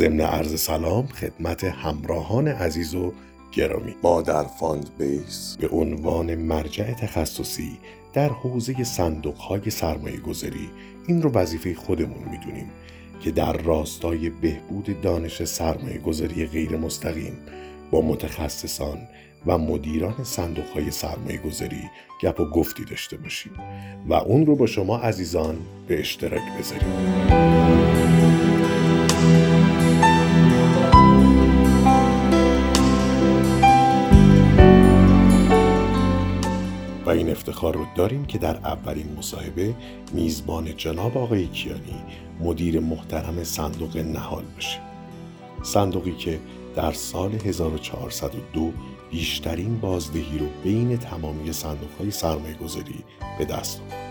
ضمن عرض سلام خدمت همراهان عزیز و گرامی. ما در فاند بیس به عنوان مرجع تخصصی در حوزه صندوق‌های سرمایه‌گذاری این رو وظیفه خودمون میدونیم که در راستای بهبود دانش سرمایه‌گذاری غیر مستقیم با متخصصان و مدیران صندوق‌های سرمایه‌گذاری گپ و گفتی داشته باشیم و اون رو با شما عزیزان به اشتراک بذاریم. و این افتخار رو داریم که در اولین مصاحبه میزبان جناب آقای کیانی، مدیر محترم صندوق نهال باشیم. صندوقی که در سال 1402 بیشترین بازدهی رو بین تمامی صندوق‌های سرمایه‌گذاری به دست آورد.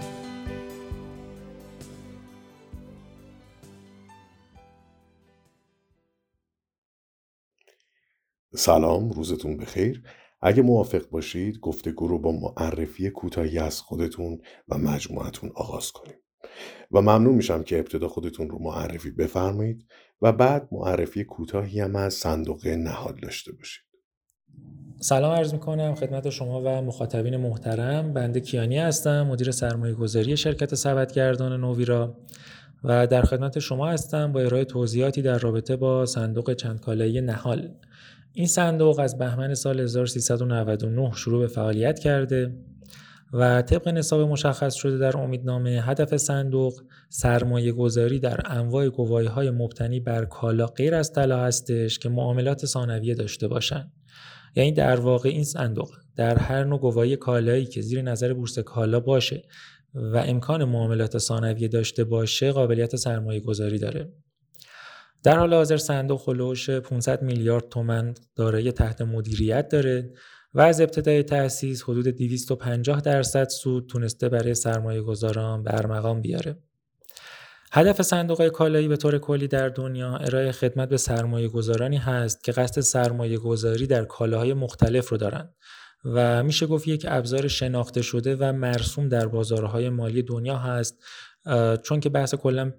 سلام، روزتون بخیر. اگه موافق باشید گفتگو رو با معرفی کوتاهی از خودتون و مجموعتون آغاز کنیم و ممنون میشم که ابتدا خودتون رو معرفی بفرمایید و بعد معرفی کوتاهی هم از صندوق نهال داشته باشید. سلام عرض میکنم خدمت شما و مخاطبین محترم. بنده کیانی هستم، مدیر سرمایه‌گذاری شرکت سبدگردان نوویرا و در خدمت شما هستم با ارائه توضیحاتی در رابطه با صندوق چندکالایی نهال. این صندوق از بهمن سال 1399 شروع به فعالیت کرده و طبق نصاب مشخص شده در امیدنامه هدف صندوق سرمایه گذاری در انواع گواهی‌های مبتنی بر کالا غیر از طلا هستش که معاملات ثانویه داشته باشند. یعنی در واقع این صندوق در هر نوع گواهی کالایی که زیر نظر بورس کالا باشه و امکان معاملات ثانویه داشته باشه قابلیت سرمایه گذاری داره. در حال حاضر صندوق هلوش 500 میلیارد تومان دارایی تحت مدیریت داره و از ابتدای تأسیس حدود 250% سود تونسته برای سرمایه گذاران به ارمغان بیاره. هدف صندوق کالایی به طور کلی در دنیا ارائه خدمت به سرمایه گذارانی هست که قصد سرمایه گذاری در کالاهای مختلف رو دارن و میشه گفت یک ابزار شناخته شده و مرسوم در بازارهای مالی دنیا هست، چون که بحث کلا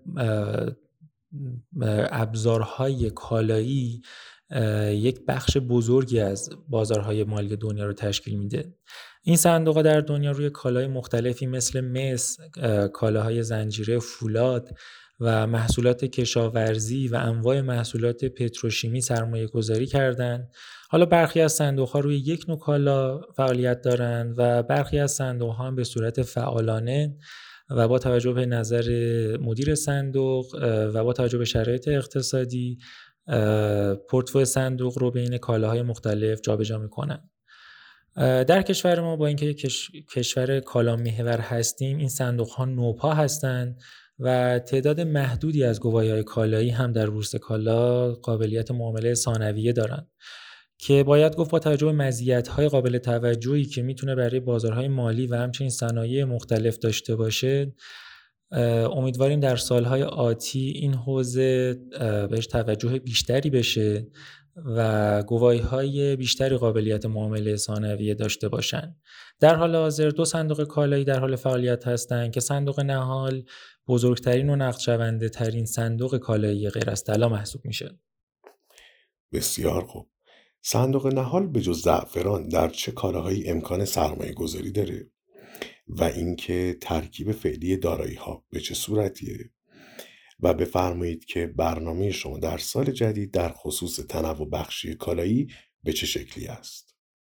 ابزارهای کالایی یک بخش بزرگی از بازارهای مالی دنیا رو تشکیل میده. این صندوق در دنیا روی کالاهای مختلفی مثل مس، کالاهای زنجیره فولاد و محصولات کشاورزی و انواع محصولات پتروشیمی سرمایه گذاری کردن. حالا برخی از صندوق‌ها روی یک نوع کالا فعالیت دارند و برخی از صندوق‌ها هم به صورت فعالانه و با توجه به نظر مدیر صندوق و با توجه به شرایط اقتصادی پورتفوی صندوق رو بین کالاهای مختلف جابجا میکنن. در کشور ما با اینکه کشور کالا محور هستیم، این صندوق ها نوپا هستند و تعداد محدودی از گواهی‌های کالایی هم در بورس کالا قابلیت معامله ثانویه دارند که باید گفت با توجه به مزیت‌های قابل توجهی که میتونه برای بازارهای مالی و همچنین صنایع مختلف داشته باشه، امیدواریم در سالهای آتی این حوزه بهش توجه بیشتری بشه و گواهی‌های بیشتری قابلیت معامله ثانویه داشته باشند. در حال حاضر دو صندوق کالایی در حال فعالیت هستند که صندوق نهال بزرگترین و نقد شونده ترین صندوق کالایی غیر از طلا محسوب میشه. بسیار خوب. صندوق نهال به جز زعفران در چه کالاهایی امکان سرمایه گذاری داره و اینکه ترکیب فعلی دارایی‌ها به چه صورتیه و بفرمایید که برنامه شما در سال جدید در خصوص تنوع بخشی کالایی به چه شکلی است؟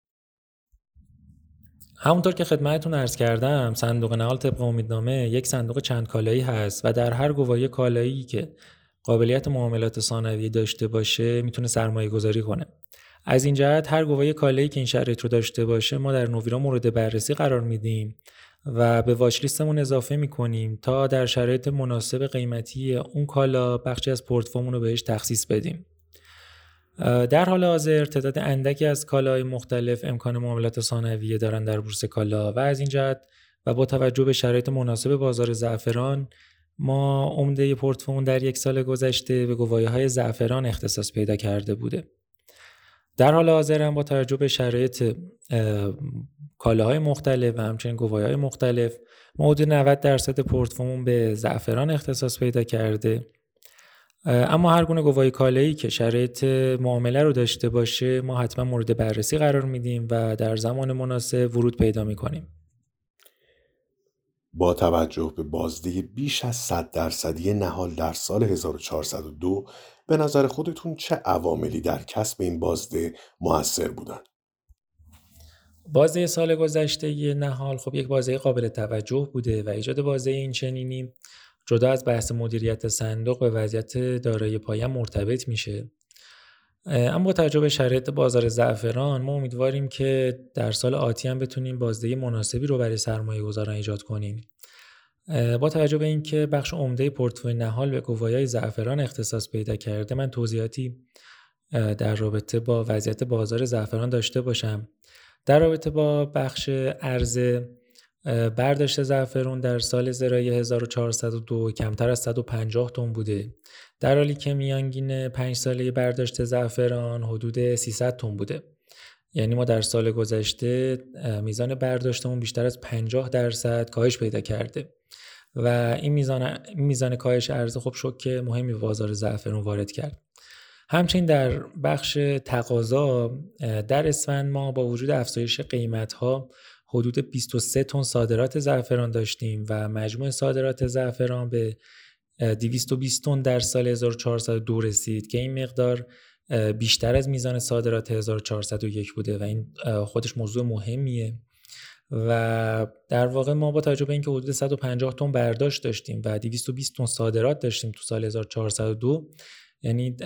همونطور که خدمتتون عرض کردم، صندوق نهال طبق امیدنامه یک صندوق چند کالایی هست و در هر گواهی کالایی که قابلیت معاملات ثانویه داشته باشه میتونه سرمایه گذاری کنه. از این جهت هر گواهی کالایی که این شرایط رو داشته باشه ما در نوویرا مورد بررسی قرار میدیم و به واچ لیستمون اضافه میکنیم تا در شرایط مناسب قیمتی اون کالا بخشی از پورتفولیومون رو بهش تخصیص بدیم. در حال حاضر تعداد اندکی از کالاهای مختلف امکان معاملات ثانویه دارن در بورس کالا و از این جهت و با توجه به شرایط مناسب بازار زعفران ما عمده پورتفولیومون در یک سال گذشته به گواهی‌های زعفران اختصاص پیدا کرده بوده. در حال حاضر هم با توجه به شرایط کالاهای مختلف و همچنین گواهی‌های مختلف حدود 90% پورتفولیومون به زعفران اختصاص پیدا کرده اما هر گونه گواهی کالایی که شرایط معامله رو داشته باشه ما حتما مورد بررسی قرار میدیم و در زمان مناسب ورود پیدا میکنیم. با توجه به بازده بیش از 100% نهال در سال 1402 به نظر خودتون چه عواملی در کسب این بازده مؤثر بودند؟ بازده سال گذشته نهال خب یک بازده قابل توجه بوده و ایجاد بازده این چنینی جدا از بحث مدیریت صندوق به وضعیت دارایی پایه مرتبط میشه. اما با توجه به شرایط بازار زعفران ما امیدواریم که در سال آتی هم بتونیم بازده مناسبی رو برای سرمایه‌گذاران ایجاد کنیم. با توجه به اینکه بخش عمده پورتفوی نهال به گواهی‌های زعفران اختصاص پیدا کرده من توضیحاتی در رابطه با وضعیت بازار زعفران داشته باشم. در رابطه با بخش عرضه برداشت زعفران در سال زراعی 1402 کمتر از 150 تن بوده، در حالی که میانگین 5 ساله برداشت زعفران حدود 300 تن بوده. یعنی ما در سال گذشته میزان برداشتمون بیشتر از 50% کاهش پیدا کرده و این میزان کاهش عرضه خب شوک مهمی به بازار زعفران وارد کرد. همچنین در بخش تقاضا در اسفند ما با وجود افزایش قیمت‌ها حدود 23 تن صادرات زعفران داشتیم و مجموع صادرات زعفران به 220 تن در سال 1402 رسید که این مقدار بیشتر از میزان صادرات 1401 بوده و این خودش موضوع مهمیه و در واقع ما با توجه به اینکه حدود 150 تن برداشت داشتیم و 220 تن صادرات داشتیم تو سال 1402 یعنی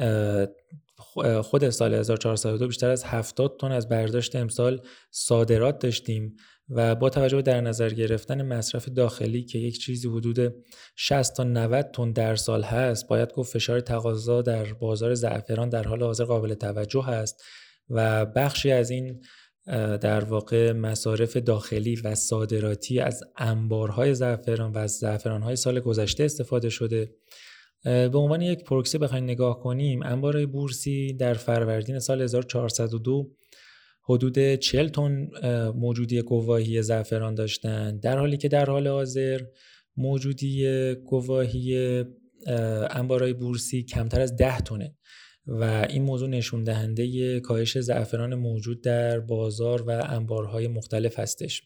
خود سال 1402 بیشتر از 70 تن از برداشت امسال صادرات داشتیم و با توجه به در نظر گرفتن مصرف داخلی که یک چیزی حدود 60 تا 90 تن در سال هست باید گفت فشار تقاضا در بازار زعفران در حال حاضر قابل توجه هست و بخشی از این در واقع مصارف داخلی و صادراتی از انبارهای زعفران و از زعفران‌های سال گذشته استفاده شده. به عنوان یک پروکسی بخوایم نگاه کنیم انبارهای بورسی در فروردین سال 1402 حدود 40 تن موجودی گواهی زعفران داشتند، در حالی که در حال حاضر موجودی گواهی انبارهای بورسی کمتر از 10 تنه و این موضوع نشون دهنده کاهش زعفران موجود در بازار و انبارهای مختلف هستش.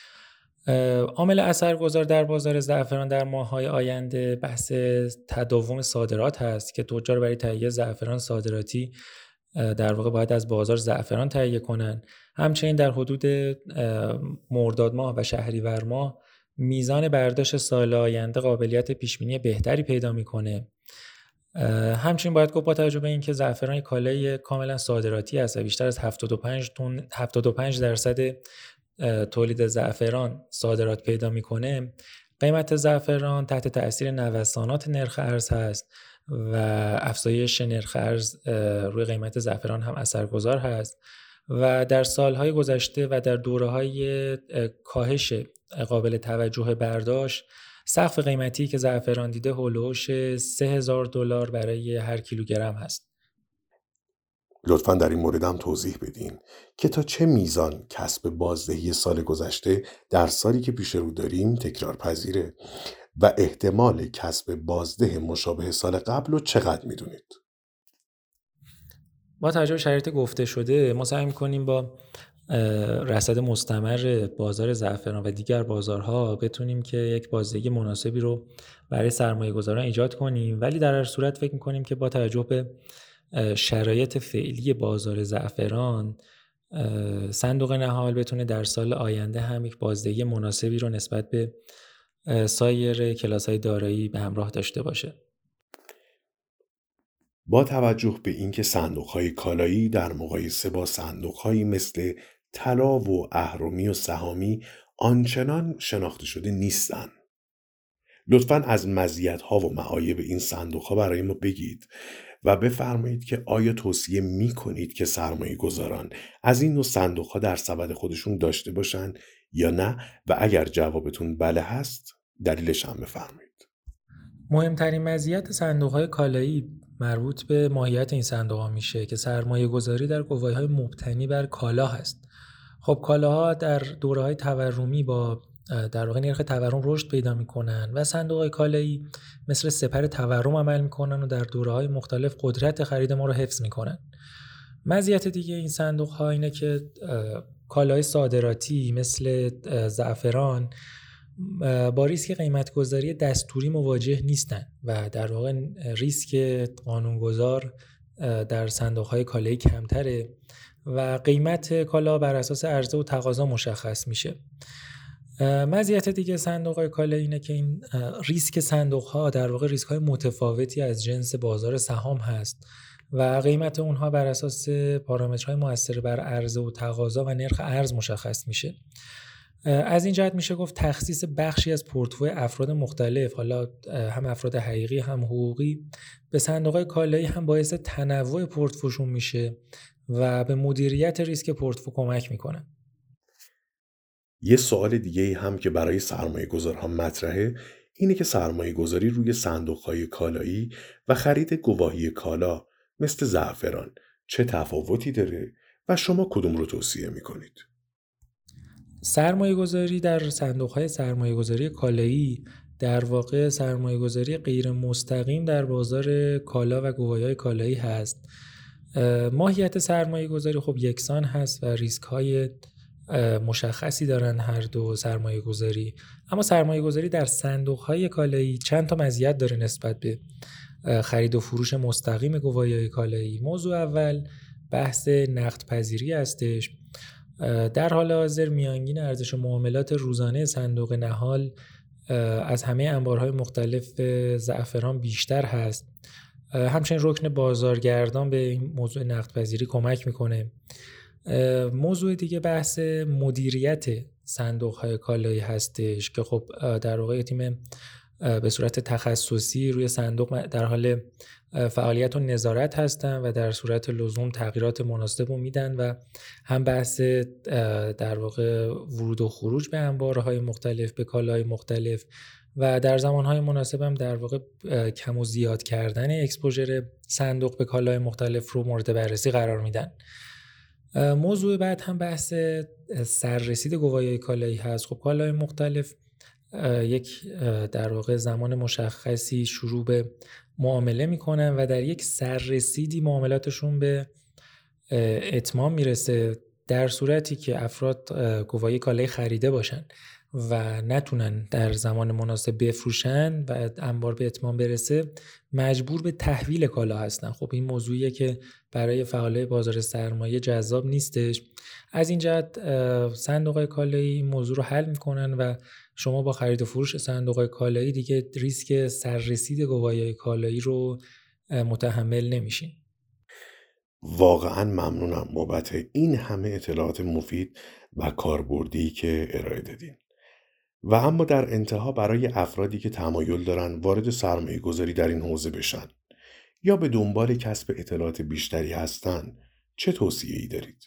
عامل اثرگذار در بازار زعفران در ماه‌های آینده بحث تداوم صادرات هست که تجار برای تهیه زعفران صادراتی در واقع باید از بازار زعفران تهیه کنن. همچنین در حدود مرداد ماه و شهریور ماه میزان برداشت سال آینده قابلیت پیشبینی بهتری پیدا میکنه. همچنین باید گفت با توجه به اینکه زعفران کالای کاملا صادراتی است و بیشتر از 75% تولید زعفران صادرات پیدا میکنه، قیمت زعفران تحت تأثیر نوسانات نرخ ارز هست و افزایش نرخ ارز روی قیمت زعفران هم اثرگذار هست و در سالهای گذشته و در دوره‌های کاهش قابل توجه برداشت سقف قیمتی که زعفران دیده هولوش $3000 برای هر کیلوگرم هست. لطفاً در این مورد هم توضیح بدین که تا چه میزان کسب بازدهی سال گذشته در سالی که پیش رو داریم تکرار پذیره و احتمال کسب بازده مشابه سال قبل رو چقدر میدونید؟ با توجه به شرایط گفته شده ما سعی می‌کنیم با رصد مستمر بازار زعفران و دیگر بازارها بتونیم که یک بازدهی مناسبی رو برای سرمایه‌گذاران ایجاد کنیم، ولی در هر صورت فکر می‌کنیم که با توجه به شرایط فعلی بازار زعفران صندوق نهال بتونه در سال آینده هم یک بازدهی مناسبی رو نسبت به سایر کلاس‌های دارایی به همراه داشته باشه. با توجه به اینکه صندوق‌های کالایی در مقایسه با صندوق‌هایی مثل طلا و اهرمی و سهامی آنچنان شناخته شده نیستند، لطفاً از مزیت‌ها و معایب این صندوق‌ها برای ما بگید و بفرمایید که آیا توصیه می‌کنید که سرمایه‌گذاران از این نوع صندوق‌ها در سبد خودشون داشته باشن یا نه و اگر جوابتون بله هست دلیلش هم بفرمایید. مهمترین مزیت صندوق‌های کالایی مربوط به ماهیت این صندوق‌ها میشه که سرمایه‌گذاری در گواهی‌های مبتنی بر کالا هست. خب کالاها در دوره‌های تورمی با در واقع نرخ تورم رشد پیدا میکنن و صندوق‌های کالایی مثل سپر تورم عمل میکنن و در دوره‌های مختلف قدرت خرید ما رو حفظ میکنن. مزیت دیگه این صندوق‌ها اینه که کالای صادراتی مثل زعفران با ریسک قیمت‌گذاری دستوری مواجه نیستن و در واقع ریسک قانونگذار در صندوق‌های کالایی کمتره و قیمت کالا بر اساس عرضه و تقاضا مشخص میشه. مزیت دیگه صندوق‌های کالایی اینه که این ریسک صندوق‌ها در واقع ریسک‌های متفاوتی از جنس بازار سهام هست و قیمت اونها بر اساس پارامترهای مؤثر بر عرضه و تقاضا و نرخ ارز مشخص میشه. از این جهت میشه گفت تخصیص بخشی از پورتفوی افراد مختلف، حالا هم افراد حقیقی هم حقوقی، به صندوق‌های کالایی هم باعث تنوع پورتفوشون میشه و به مدیریت ریسک پورتفو کمک میکنه. یه سوال دیگه هم که برای سرمایه‌گذارها مطرحه اینه که سرمایه‌گذاری روی صندوق‌های کالایی و خرید گواهی کالا مثل زعفران چه تفاوتی داره و شما کدوم رو توصیه میکنید؟ سرمایه‌گذاری در صندوق‌های سرمایه‌گذاری کالایی در واقع سرمایه‌گذاری غیر مستقیم در بازار کالا و گواهی‌های کالایی هست. ماهیت سرمایه‌گذاری خب یکسان هست و ریسک‌های مشخصی دارن هر دو سرمایه‌گذاری، اما سرمایه‌گذاری در صندوق‌های کالایی چند تا مزیت داره نسبت به خرید و فروش مستقیم گواهی‌های کالایی. موضوع اول بحث نقدپذیری هستش. در حال حاضر میانگین ارزش معاملات روزانه صندوق نهال از همه انبارهای مختلف زعفران بیشتر هست. همچنین رکن بازارگردان به این موضوع نقدپذیری کمک میکنه. موضوع دیگه بحث مدیریت صندوق‌های کالایی هستش که خب در واقع تیم به صورت تخصصی روی صندوق در حال فعالیت و نظارت هستن و در صورت لزوم تغییرات مناسب رو میدن و هم بحث در واقع ورود و خروج به انبارهای مختلف، به کالاهای مختلف و در زمانهای مناسب هم در واقع کم و زیاد کردن اکسپوژر صندوق به کالاهای مختلف رو مورد بررسی قرار میدن. موضوع بعد هم بحث سررسید گواهی‌های کالایی هست. خب کالاهای مختلف یک در واقع زمان مشخصی شروع به معامله میکنن و در یک سررسیدی معاملاتشون به اتمام میرسه در صورتی که افراد گواهی کالایی خریده باشن و نتونن در زمان مناسب بفروشن و انبار به اتمام برسه، مجبور به تحویل کالا هستن. خب این موضوعیه که برای فعالای بازار سرمایه جذاب نیستش. از این جهت صندوق‌های کالایی این موضوع رو حل میکنن و شما با خرید و فروش صندوق‌های کالایی دیگه ریسک سررسید گواهی‌های کالایی رو متحمل نمیشین. واقعا ممنونم بابت این همه اطلاعات مفید و کاربردی که ارائه دادین. و اما در انتها برای افرادی که تمایل دارن وارد سرمایه گذاری در این حوزه بشن یا به دنبال کسب اطلاعات بیشتری هستن، چه توصیه‌ای دارید؟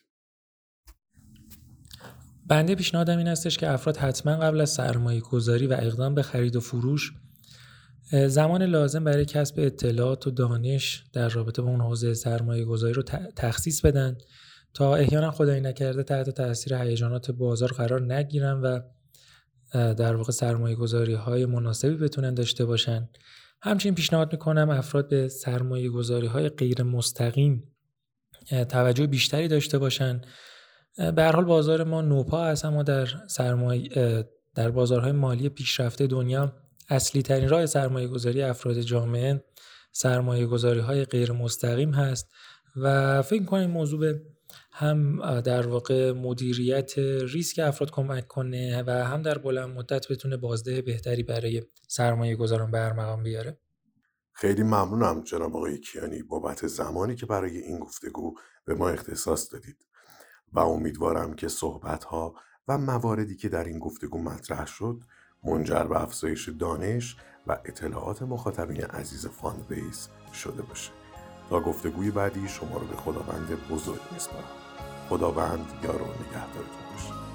بنده پیشنهادم این هستش که افراد حتما قبل از سرمایه گذاری و اقدام به خرید و فروش زمان لازم برای کسب اطلاعات و دانش در رابطه با اون حوزه سرمایه گذاری رو تخصیص بدن تا احیانا خدایی نکرده تحت تاثیر هیجانات بازار قرار نگیرن و در واقع سرمایه گذاری های مناسبی بتونن داشته باشن. همچنین پیشنهاد میکنم افراد به سرمایه گذاری های غیر مستقیم توجه بیشتری داشته باشن. به هر حال بازار ما نوپا هست، اما در بازارهای مالی پیشرفته دنیا اصلی ترین راه سرمایه گذاری افراد جامعه سرمایه گذاری های غیر مستقیم هست و فکر کنم این موضوع به هم در واقع مدیریت ریسک افراد کمک کنه و هم در بلند مدت بتونه بازده بهتری برای سرمایه گذاران به ارمغان بیاره. خیلی ممنونم جناب آقای کیانی بابت زمانی که برای این گفتگو به ما اختصاص دادید و امیدوارم که صحبت‌ها و مواردی که در این گفتگو مطرح شد منجر به افزایش دانش و اطلاعات مخاطبین عزیز فاند بیس شده باشه. تا گفتگوی بعدی شما رو به خداوند بزرگ میسپارم. خداوند یار و نگهدارتون باشه.